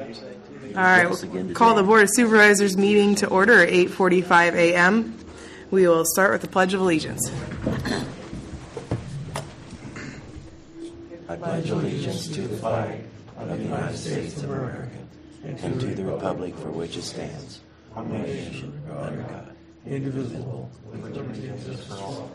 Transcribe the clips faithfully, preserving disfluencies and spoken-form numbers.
All right, we'll call the Board of Supervisors meeting to order at eight forty-five a m We will start with the Pledge of Allegiance. I pledge allegiance to the flag of the United States of America and to the republic for which it stands, one nation, under God, indivisible, with liberty and justice for all.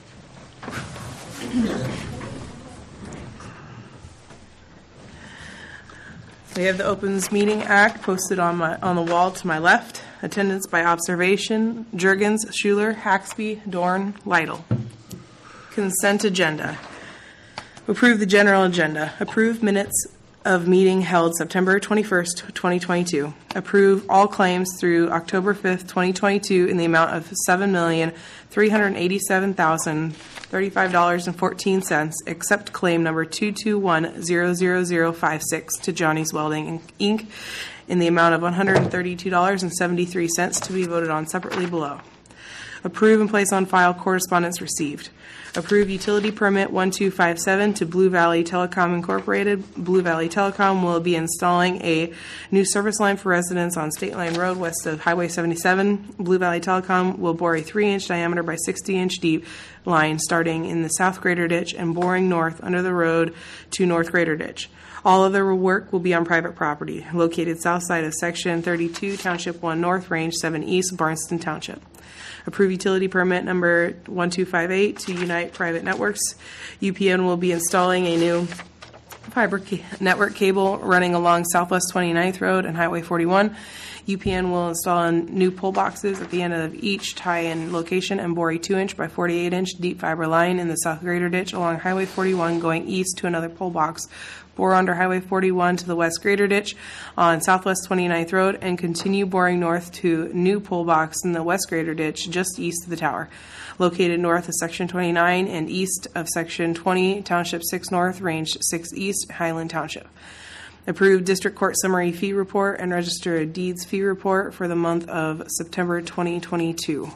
We have the Opens Meeting Act posted on my on the wall to my left. Attendance by observation: Juergens, Schuler, Haxby, Dorn, Lytle. Consent agenda. Approve the general agenda. Approve minutes of meeting held September twenty-first, twenty twenty-two. Approve all claims through October fifth, twenty twenty-two in the amount of seven million three hundred eighty-seven thousand thirty-five dollars and fourteen cents, except claim number two two one zero zero zero five six to Johnny's Welding, Incorporated in the amount of one hundred thirty-two dollars and seventy-three cents to be voted on separately below. Approve and place on file correspondence received. Approve utility permit one two five seven to Blue Valley Telecom Incorporated. Blue Valley Telecom will be installing a new service line for residents on State Line Road west of Highway seventy-seven. Blue Valley Telecom will bore a three inch diameter by sixty inch deep line starting in the South Greater Ditch and boring north under the road to North Greater Ditch. All of the work will be on private property, located south side of Section thirty-two, Township one North, Range seven East, Barnston Township. Approve utility permit number one two five eight to Unite Private Networks. U P N will be installing a new fiber ca- network cable running along Southwest twenty-ninth Road and Highway forty-one. U P N will install new pole boxes at the end of each tie-in location and bore a two inch by forty-eight inch deep fiber line in the South Greater Ditch along Highway forty-one going east to another pole box. Bore under Highway forty-one to the West Greater Ditch on Southwest twenty-ninth Road and continue boring north to new pole box in the West Greater Ditch just east of the tower, located north of Section twenty-nine and east of Section twenty, Township six North, Range six East, Highland Township. Approve District Court Summary Fee Report and Register of Deeds Fee Report for the month of September twenty twenty-two.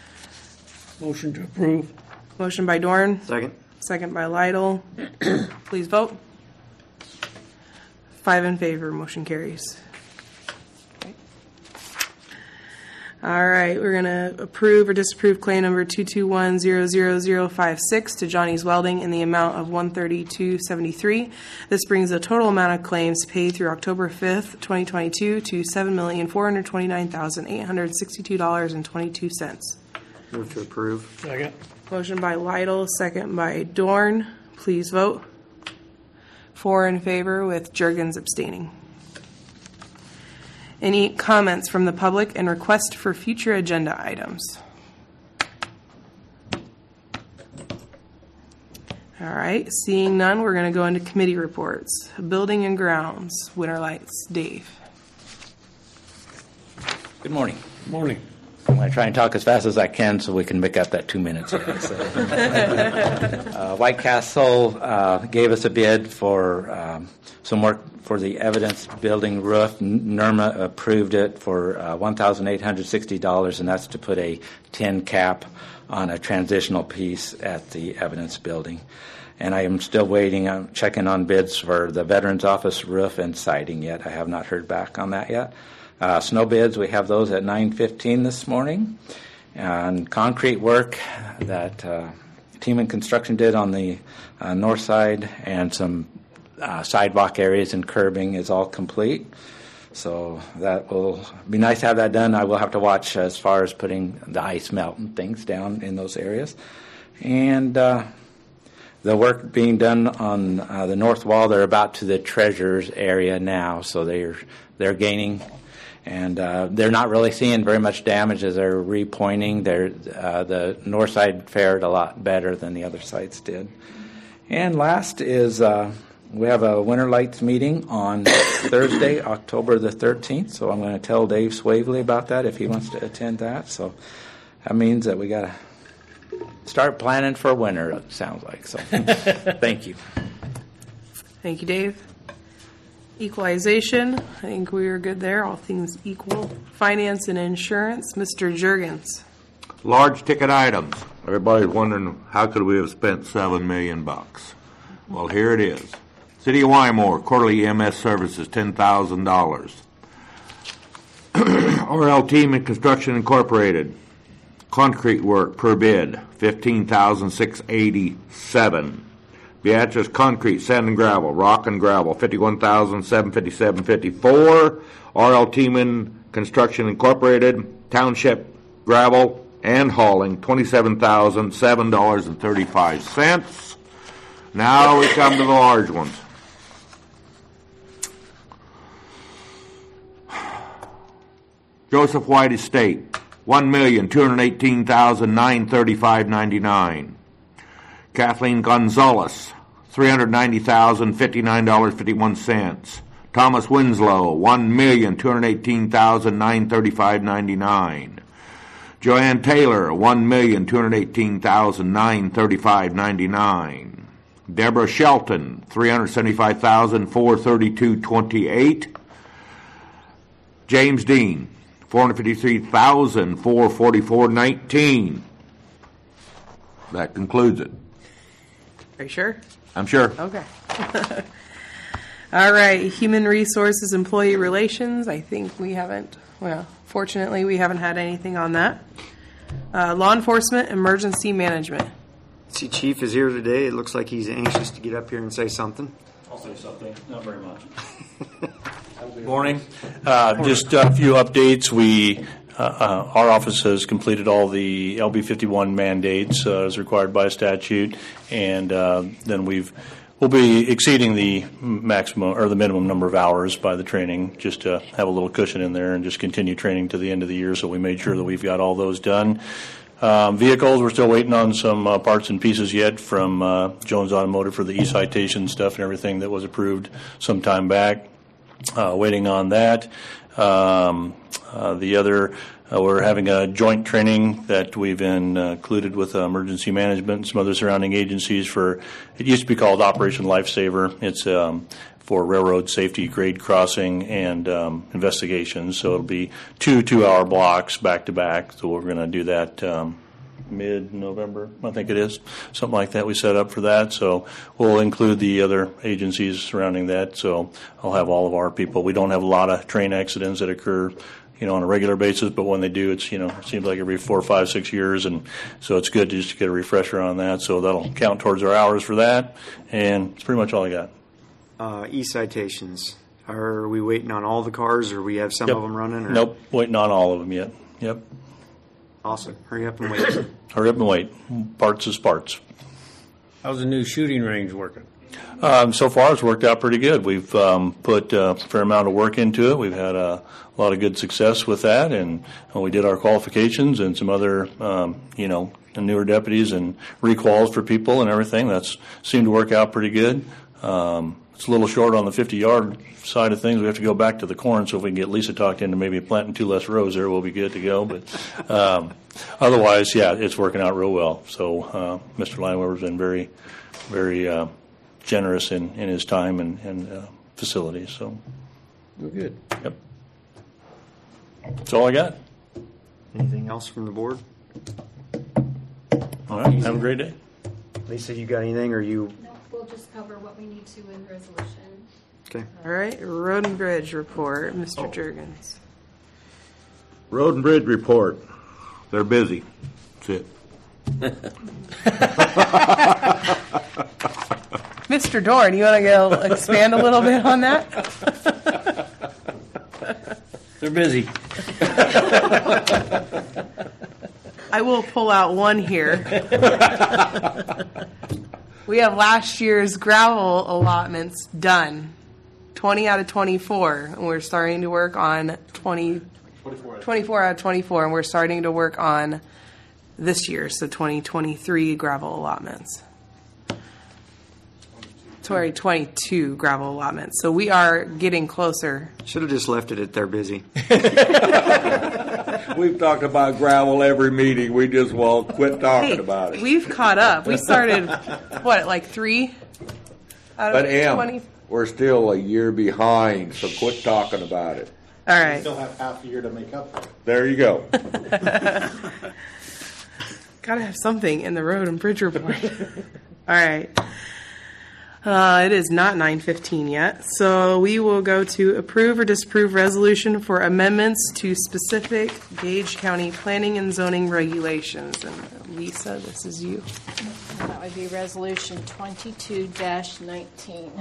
Motion to approve. Motion by Dorn. Second. Second by Lytle. Please vote. Five in favor. Motion carries. Okay. All right. We're going to approve or disapprove claim number two two one zero zero zero five six to Johnny's Welding in the amount of one hundred thirty-two dollars and seventy-three cents. This brings the total amount of claims paid through October fifth, twenty twenty-two to seven million four hundred twenty-nine thousand eight hundred sixty-two dollars and twenty-two cents. Move to approve. Second. Motion by Lytle, second by Dorn. Please vote. Four in favor with Juergens abstaining. Any comments from the public and request for future agenda items? All right, seeing none, we're going to go into committee reports. Building and Grounds, Winter Lights, Dave. Good morning. Morning. I'm going to try and talk as fast as I can so we can make up that two minutes here. So. uh, White Castle uh, gave us a bid for um, some work for the Evidence Building roof. N- NERMA approved it for uh, one thousand eight hundred sixty dollars, and that's to put a tin cap on a transitional piece at the Evidence Building. And I am still waiting. I'm checking on bids for the Veterans Office roof and siding yet. I have not heard back on that yet. Uh, snow bids, we have those at nine fifteen this morning. And concrete work that uh, Team Construction did on the uh, north side and some uh, sidewalk areas and curbing is all complete. So that will be nice to have that done. I will have to watch as far as putting the ice melt and things down in those areas. And uh, the work being done on uh, the north wall, they're about to the treasurer's area now, so they're they're gaining. And uh, they're not really seeing very much damage as they're repointing. They're, uh, the north side fared a lot better than the other sides did. And last is uh, we have a Winter Lights meeting on Thursday, October the thirteenth. So I'm going to tell Dave Swavely about that if he wants to attend that. So that means that we got to start planning for winter, it sounds like. So thank you. Thank you, Dave. Equalization, I think we were good there, all things equal. Finance and insurance, Mister Juergens. Large ticket items. Everybody's wondering how could we have spent seven million bucks. Well, here it is. City of Wymore, quarterly E M S services, ten thousand dollars. R L Team Construction Incorporated, concrete work per bid, fifteen thousand six hundred eighty-seven dollars. Beatrice Concrete, Sand and Gravel, Rock and Gravel, fifty-one thousand seven hundred fifty-seven dollars and fifty-four cents. R L Teeman Construction Incorporated, Township Gravel and Hauling, twenty-seven thousand seven dollars and thirty-five cents. Now we come to the large ones. Joseph White Estate, one million two hundred eighteen thousand nine hundred thirty-five dollars and ninety-nine cents. Kathleen Gonzalez, three hundred ninety thousand fifty-nine dollars and fifty-one cents. Thomas Winslow, one million two hundred eighteen thousand nine hundred thirty-five dollars and ninety-nine cents. Joanne Taylor, one million two hundred eighteen thousand nine hundred thirty-five dollars and ninety-nine cents. Deborah Shelton, three hundred seventy-five thousand four hundred thirty-two dollars and twenty-eight cents. James Dean, four hundred fifty-three thousand four hundred forty-four dollars and nineteen cents. That concludes it. Are you sure? I'm sure. Okay. All right, Human Resources, Employee Relations. I think we haven't, well, fortunately, we haven't had anything on that. Uh, Law Enforcement, Emergency Management. See, Chief is here today. It looks like he's anxious to get up here and say something. I'll say something, not very much. Morning. Uh, just a few updates. We, uh, uh, our office has completed all the L B fifty-one mandates uh, as required by statute, and uh, then we've we'll be exceeding the maximum or the minimum number of hours by the training, just to have a little cushion in there and just continue training to the end of the year. So we made sure that we've got all those done. Um, vehicles, we're still waiting on some uh, parts and pieces yet from uh, Jones Automotive for the e-citation stuff and everything that was approved some time back. Uh, waiting on that. Um, uh, the other, uh, we're having a joint training that we've been, uh, included with uh, emergency management and some other surrounding agencies for, it used to be called Operation Lifesaver. It's um, for railroad safety, grade crossing, and um, investigations. So it'll be two two-hour blocks back to back. So we're going to do that um, mid-November, I think it is, something like that. We set up for that. So we'll include the other agencies surrounding that. So I'll have all of our people. We don't have a lot of train accidents that occur, you know, on a regular basis, but when they do, it's, you know, it seems like every four, five, six years, and so it's good to just get a refresher on that. So that'll count towards our hours for that, and it's pretty much all I got. Uh, e-citations. Are we waiting on all the cars, or we have some Yep. of them running? Or? Nope, waiting on all of them yet. Yep. Awesome. Hurry up and wait. Hurry up and wait. Parts is parts. How's the new shooting range working? Um, so far, it's worked out pretty good. We've um, put a fair amount of work into it. We've had a, a lot of good success with that, and when we did our qualifications and some other, um, you know, newer deputies and requals for people and everything, that's seemed to work out pretty good. Um, it's a little short on the fifty-yard side of things. We have to go back to the corn, so if we can get Lisa talked into maybe planting two less rows there, we'll be good to go. But um, otherwise, yeah, it's working out real well. So uh, Mister Lineweber's been very, very uh, generous in, in his time and, and uh, facilities. So, We're good. yep. That's all I got. Anything else from the board? All right. Have a great day. Lisa, you got anything, or you? No, we'll just cover what we need to in resolution. Okay. All right, Road and Bridge Report, Mister Juergens. Road and Bridge Report. They're busy. That's it. Mister Dorn, you want to go expand a little bit on that? They're busy. I will pull out one here. We have last year's gravel allotments done, twenty out of twenty-four, and we're starting to work on twenty, twenty-four out of twenty-four, and we're starting to work on this year's, the twenty twenty-three gravel allotments. Sorry, twenty-two gravel allotments. So we are getting closer. Should have just left it at they're busy. We've talked about gravel every meeting. We just will quit talking Hey, about it. we've caught up. We started, what, like three out But of Em, twenty? we're still a year behind, so quit talking about it. All right. Still have half a year to make up for it. There you go. Gotta have something in the road and bridge report. All right. Uh, it is not nine fifteen yet, so we will go to approve or disapprove resolution for amendments to specific Gage County planning and zoning regulations. And Lisa, this is you. That would be Resolution twenty-two nineteen.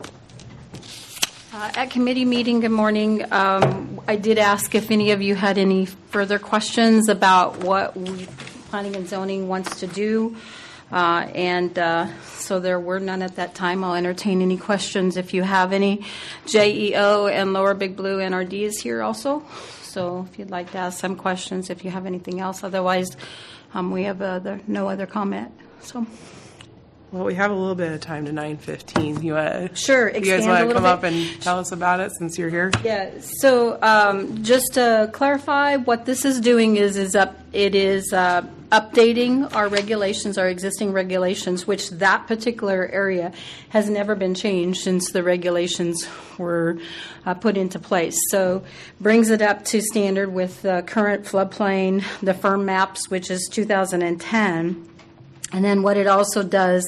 Uh, At committee meeting, good morning. Um, I did ask if any of you had any further questions about what we- planning and zoning wants to do. Uh, And uh, so there were none at that time. I'll entertain any questions if you have any. J E O and Lower Big Blue N R D is here also. So if you'd like to ask some questions, if you have anything else. Otherwise, um, we have other, no other comment. So. Well, we have a little bit of time to nine fifteen. You uh, Sure, You guys expand a want to little come up bit? and tell us about it since you're here? Yeah, so um, just to clarify, what this is doing is, is up, it is uh, updating our regulations, our existing regulations, which that particular area has never been changed since the regulations were uh, put into place. So brings it up to standard with the current floodplain, the firm maps, which is two thousand ten. And then what it also does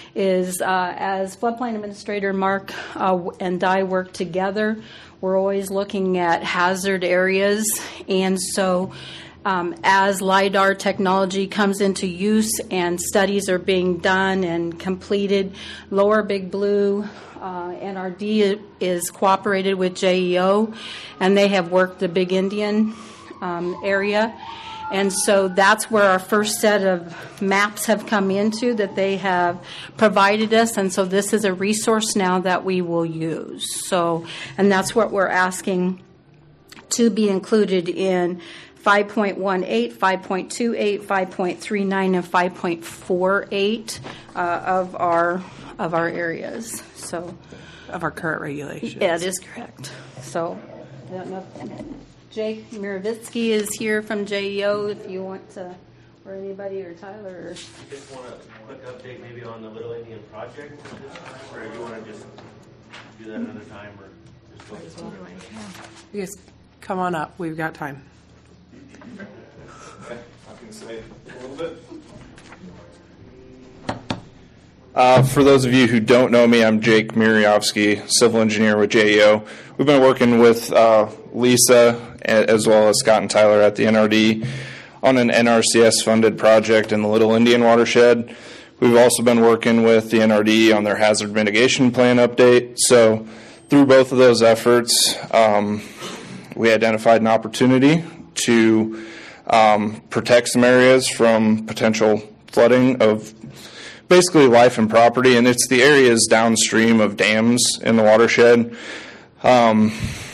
is, uh, as floodplain administrator Mark uh, and I work together, we're always looking at hazard areas. And so um, as LiDAR technology comes into use and studies are being done and completed, Lower Big Blue uh, N R D is cooperated with J E O, and they have worked the Big Indian um, area. And so that's where our first set of maps have come into that they have provided us. And so this is a resource now that we will use. So, and that's what we're asking to be included in five point one eight, five point two eight, five point three nine, and five point four eight uh, of our of our areas. So, Of our current regulations. yeah, it is correct. So, I don't know if Jake Mirovitsky is here from J E O if you want to, or anybody, or Tyler. Or Just want a quick update maybe on the Little Indian project at this time, or you want to just do that another time, or just go through it? You guys come on up. We've got time. I can say a little bit. Uh, for those of you who don't know me, I'm Jake Miriovsky, civil engineer with J E O. We've been working with uh, Lisa as well as Scott and Tyler at the N R D on an N R C S-funded project in the Little Indian watershed. We've also been working with the N R D on their hazard mitigation plan update. So through both of those efforts, um, we identified an opportunity to um, protect some areas from potential flooding of basically life and property, and it's the areas downstream of dams in the watershed. Um,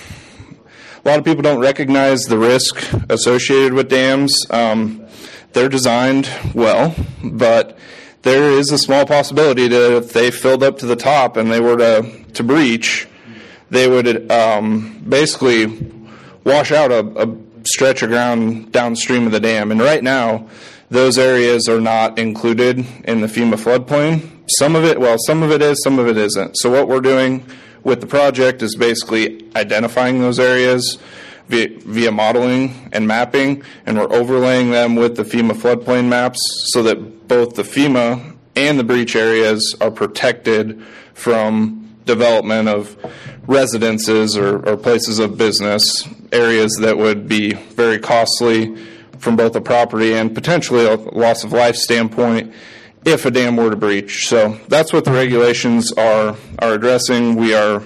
a lot of people don't recognize the risk associated with dams. Um, they're designed well, but there is a small possibility that if they filled up to the top and they were to, to breach, they would um, basically wash out a, a stretch of ground downstream of the dam. And right now, those areas are not included in the FEMA floodplain. Some of it, well, some of it is, some of it isn't. So what we're doing with the project is basically identifying those areas via, via modeling and mapping, and we're overlaying them with the FEMA floodplain maps so that both the FEMA and the breach areas are protected from development of residences or, or places of business, areas that would be very costly from both a property and potentially a loss of life standpoint if a dam were to breach. So that's what the regulations are are addressing. We are,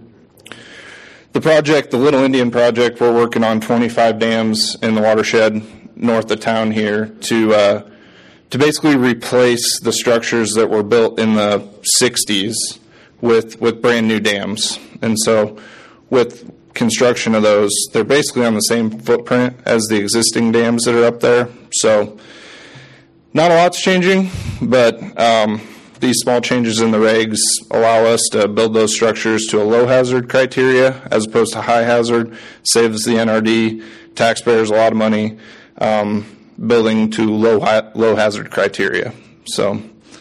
the project, the Little Indian project, we're working on twenty-five dams in the watershed north of town here to uh, to basically replace the structures that were built in the sixties with with brand new dams. And so with construction of those, they're basically on the same footprint as the existing dams that are up there. So not a lot's changing, but um, these small changes in the regs allow us to build those structures to a low hazard criteria as opposed to high hazard. Saves the N R D taxpayers a lot of money um, building to low hi- low hazard criteria. So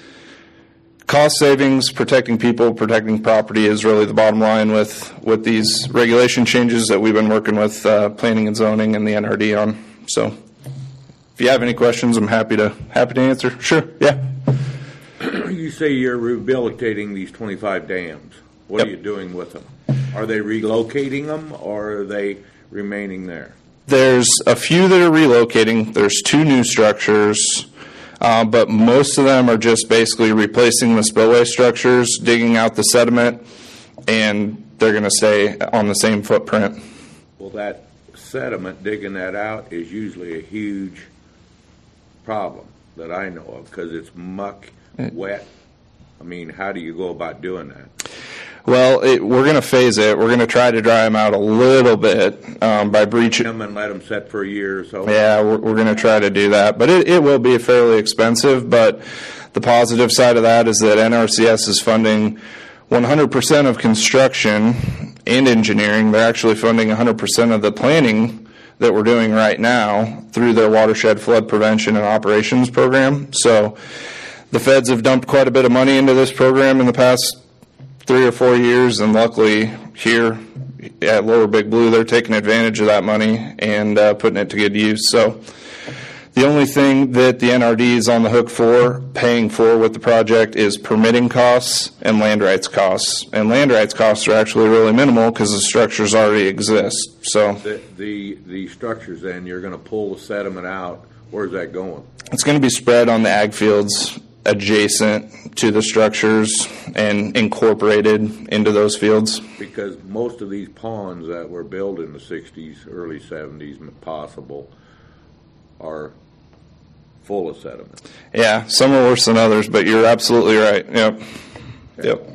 cost savings, protecting people, protecting property is really the bottom line with, with these regulation changes that we've been working with uh, planning and zoning and the N R D on. So if you have any questions, I'm happy to happy to answer. Sure, yeah. You you say you're rehabilitating these twenty-five dams, what Yep. are you doing with them? Are they relocating them, or are they remaining there? There's a few that are relocating. There's two new structures, uh, but most of them are just basically replacing the spillway structures, digging out the sediment, and they're going to stay on the same footprint. Well, that sediment, digging that out, is usually a huge problem that I know of, because it's muck, wet. I mean, how do you go about doing that? Well, it, we're going to phase it. We're going to try to dry them out a little bit um, by breaching. Them and let them set for a year or so? Yeah, we're, we're going to try to do that. But it, it will be fairly expensive. But the positive side of that is that N R C S is funding one hundred percent of construction and engineering. They're actually funding one hundred percent of the planning that we're doing right now through their watershed flood prevention and operations program. So the feds have dumped quite a bit of money into this program in the past three or four years, and luckily here at Lower Big Blue, they're taking advantage of that money and uh, putting it to good use. So the only thing that the N R D is on the hook for, paying for with the project, is permitting costs and land rights costs. And land rights costs are actually really minimal because the structures already exist. So The, the, the structures, then, you're going to pull the sediment out. Where's that going? it's going to be spread on the ag fields adjacent to the structures and incorporated into those fields. Because most of these ponds that were built in the sixties, early seventies, possible, are full of sediment. Yeah, some are worse than others, but you're absolutely right. Yep. Yep.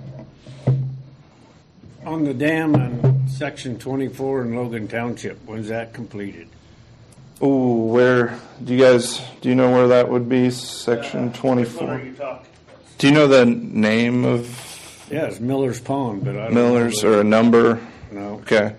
On the dam on section twenty-four in Logan Township, when's that completed? Ooh, where, do you guys, do you know where that would be, section twenty-four? Do you know the name of Yeah, it's Miller's Pond, but I don't know. Miller's the- or a number? No. Okay.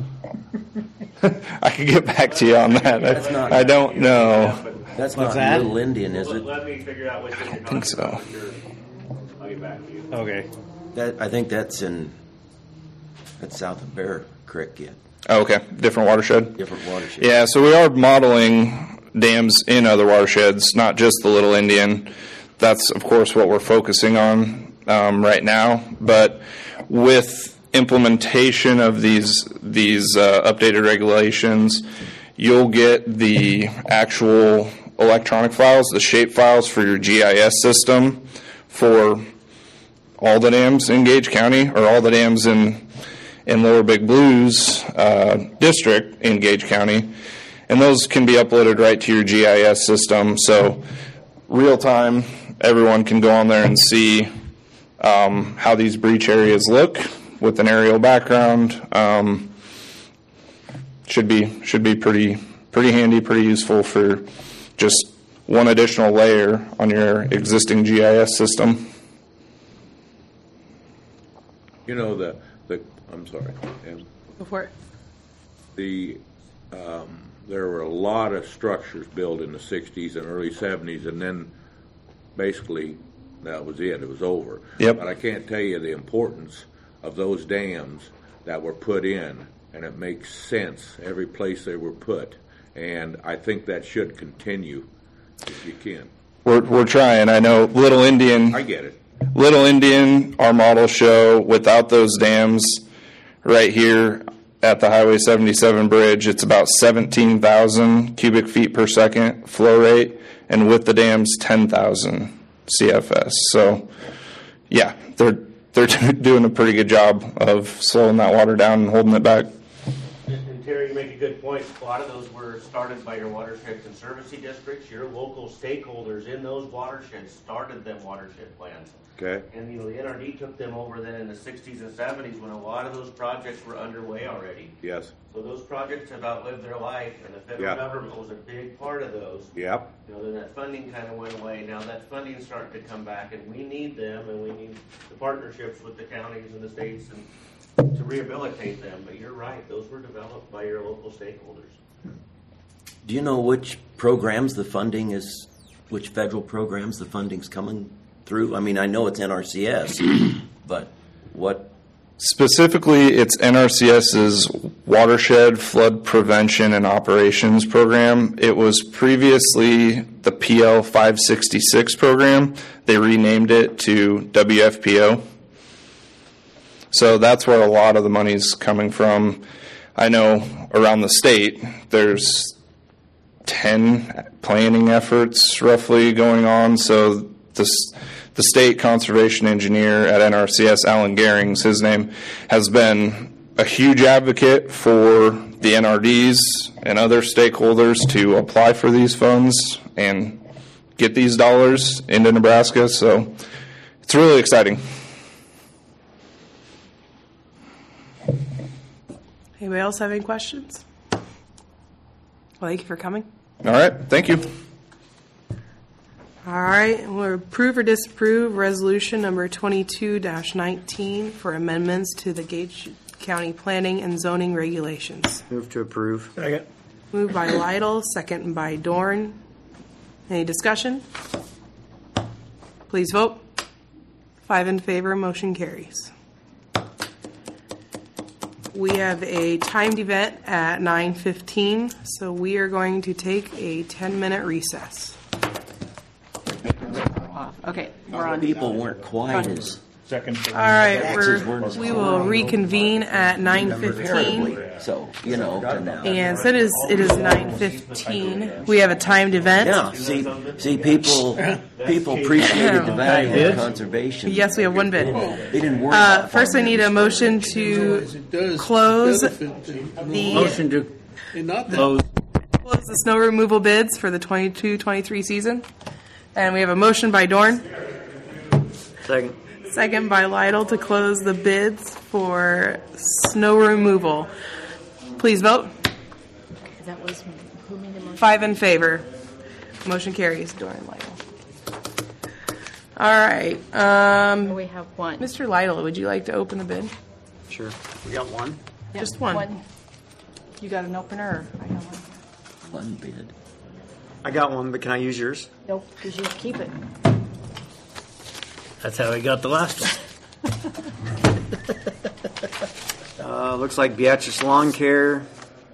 I could get back to you on that. I, I don't know. That's What's not that? Little Indian, is it? Let me figure out which one you're I think so. I'll get back to you. Okay. That, I think that's in, that's south of Bear Creek yet, Oh, okay, different watershed? different watershed. Yeah, so we are modeling dams in other watersheds, not just the Little Indian. That's, of course, what we're focusing on um, right now. But with implementation of these these uh, updated regulations, you'll get the actual electronic files, the shape files for your G I S system for all the dams in Gage County, or all the dams in in Lower Big Blue's uh, district in Gage County, and those can be uploaded right to your G I S system. So real time, everyone can go on there and see um, how these breach areas look with an aerial background. Um, should be should be pretty pretty handy, pretty useful for just one additional layer on your existing G I S system. You know, the, the I'm sorry, and Go for it. the, um, there were a lot of structures built in the sixties and early seventies, and then basically that was it. It was over. Yep. But I can't tell you the importance of those dams that were put in, and it makes sense every place they were put. And I think that should continue if you can. We're we're trying. I know Little Indian. I get it. Little Indian, our model show, without those dams, right here at the Highway seventy-seven bridge, it's about seventeen thousand cubic feet per second flow rate, and with the dams, ten thousand C F S. So, yeah, they're they're doing a pretty good job of slowing that water down and holding it back. And Terry, you make a good point. A lot of those were started by your watershed conservancy districts. Your local stakeholders in those watersheds started them watershed plans. Okay. And, you know, the N R D took them over then in the sixties and seventies when a lot of those projects were underway already. Yes. So those projects have outlived their life, and the federal Yeah. government was a big part of those. Yep. You know, then that funding kind of went away. Now that funding's starting to come back, and we need them, and we need the partnerships with the counties and the states and to rehabilitate them. But you're right; those were developed by your local stakeholders. Do you know which programs the funding is, which federal programs the funding's coming through? I mean, I know it's N R C S, but what Specifically, it's NRCS's Watershed Flood Prevention and Operations Program. It was previously the P L five sixty-six program. They renamed it to W F P O. So that's where a lot of the money's coming from. I know around the state, there's ten planning efforts roughly going on. So this, the state conservation engineer at N R C S, Alan Gehrings, his name, has been a huge advocate for the N R Ds and other stakeholders to apply for these funds and get these dollars into Nebraska. So it's really exciting. Anybody else have any questions? Well, thank you for coming. All right, thank you. All right, we'll approve or disapprove resolution number twenty-two dash nineteen for amendments to the Gates County Planning and Zoning Regulations. Move to approve. Second. Moved by Lytle, second by Dorn. Any discussion? Please vote. Five in favor, motion carries. We have a timed event at nine fifteen, so we are going to take a ten-minute recess. Okay, we're on. People weren't quiet as. Second. All right, Taxes we're, weren't as we high. will reconvene at nine fifteen. So, you know. And, uh, And so it is, it is nine fifteen. We have a timed event. yeah, see, see, people, people appreciated the value of conservation. Yes, we have one bid. They didn't worry Uh, about first, I farmers. need a motion to close the, Motion to close. close the snow removal bids for the twenty-two twenty-three season. And we have a motion by Dorn, Second. second by Lytle to close the bids for snow removal. Please vote. That was, who made the motion? Five in favor. Motion carries. Dorn, Lytle. All right. Um, We have one. Mister Lytle, would you like to open the bid? Sure. We got one. Just one. One. You got an opener? Or I got one. One bid. I got one, but can I use yours? Nope, because you keep it. That's how we got the last one. Uh, looks like Beatrice Lawn Care.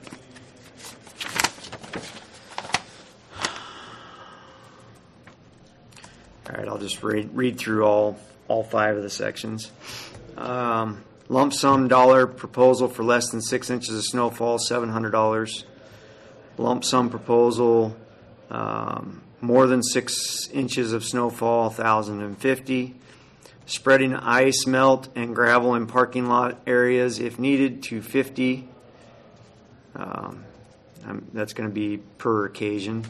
All right, I'll just read, read through all, all five of the sections. Um, lump sum dollar proposal for less than six inches of snowfall, seven hundred dollars. Lump sum proposal, um, more than six inches of snowfall, one thousand fifty dollars. Spreading ice, melt, and gravel in parking lot areas if needed, two hundred fifty dollars. Um, um, that's going to be per occasion.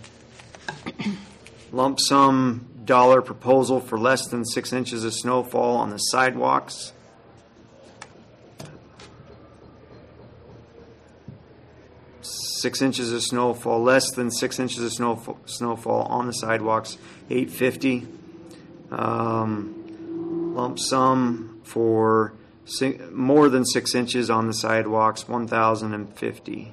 Lump sum dollar proposal for less than six inches of snowfall on the sidewalks. Six inches of snowfall, less than six inches of snowfall, snowfall on the sidewalks, eight hundred fifty dollars. Um, lump sum for si- more than six inches on the sidewalks, one thousand fifty dollars.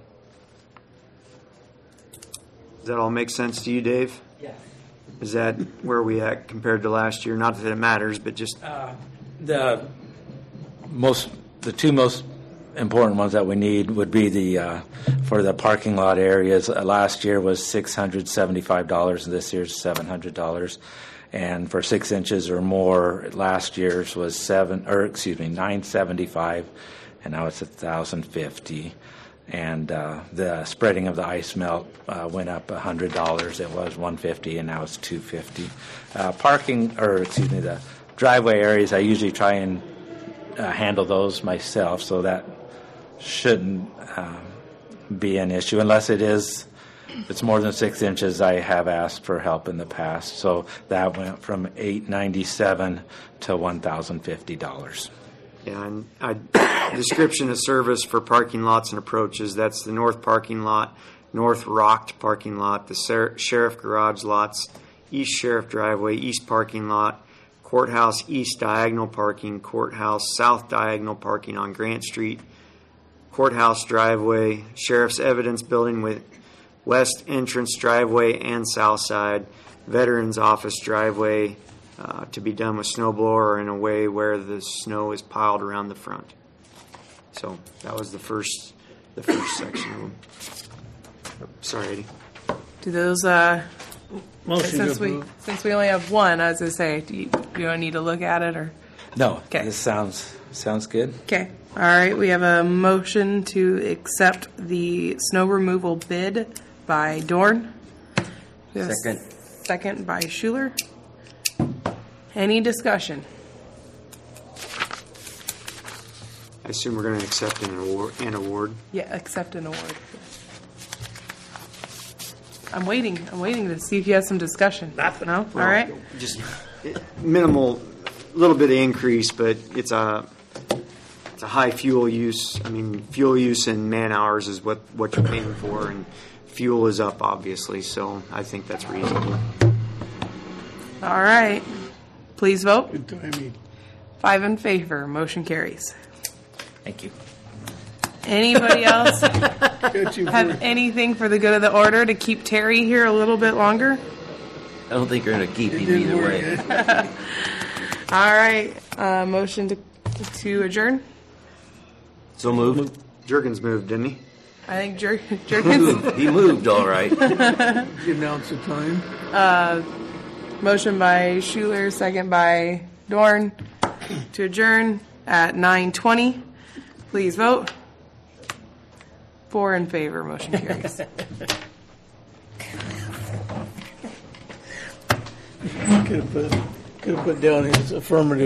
Does that all make sense to you, Dave? Yeah. Is that where we at compared to last year? Not that it matters, but just The most, the two most important ones that we need would be the, uh, for the parking lot areas. Uh, Last year was six hundred seventy-five dollars, and this year's seven hundred dollars. And for six inches or more, last year's was seven, or excuse me, nine seventy-five, and now it's a thousand fifty. And uh, the spreading of the ice melt uh, went up a hundred dollars. It was one fifty, and now it's two fifty. Uh, parking, or excuse me, the driveway areas, I usually try and uh, handle those myself, so that shouldn't um, be an issue unless it is. If it's more than six inches, I have asked for help in the past. So that went from eight ninety-seven to one thousand fifty dollars. Yeah, and I, description of service for parking lots and approaches. That's the north parking lot, north rocked parking lot, the ser- sheriff garage lots, east sheriff driveway, east parking lot, courthouse east diagonal parking, courthouse south diagonal parking on Grant Street, courthouse driveway, sheriff's evidence building with west entrance driveway and south side, veterans office driveway, uh, to be done with snow blower in a way where the snow is piled around the front. So that was the first, the first section of them. Sorry, Eddie. Do those, uh, Motion to since we, approve. since we only have one, as I say, do you, do you need to look at it or? No, Okay. this sounds, sounds good. Okay, all right, we have a motion to accept the snow removal bid by Dorn. We have a Second. Second by Schuler. Any discussion? I assume we're going to accept an award, an award. Yeah, accept an award. I'm waiting, I'm waiting to see if you have some discussion. No? All right? Just minimal, little bit of increase, but it's a, it's a high fuel use. I mean, fuel use and man hours is what, what you're paying for, and fuel is up, obviously, so I think that's reasonable. All right. Please vote. Good timing. Five in favor, motion carries. Thank you. Anybody else Got you have for- anything for the good of the order to keep Terry here a little bit longer? I don't think you're going to keep It him didn't either work. way. All right, uh, motion to, to adjourn? So moved. Jurgens moved, didn't he? I think Jer- Jergens. He moved all right. You announce the time. Motion by Schuler, second by Dorn to adjourn at nine twenty. Please vote. Four in favor, motion carries. Could have put, could have put down his affirmative.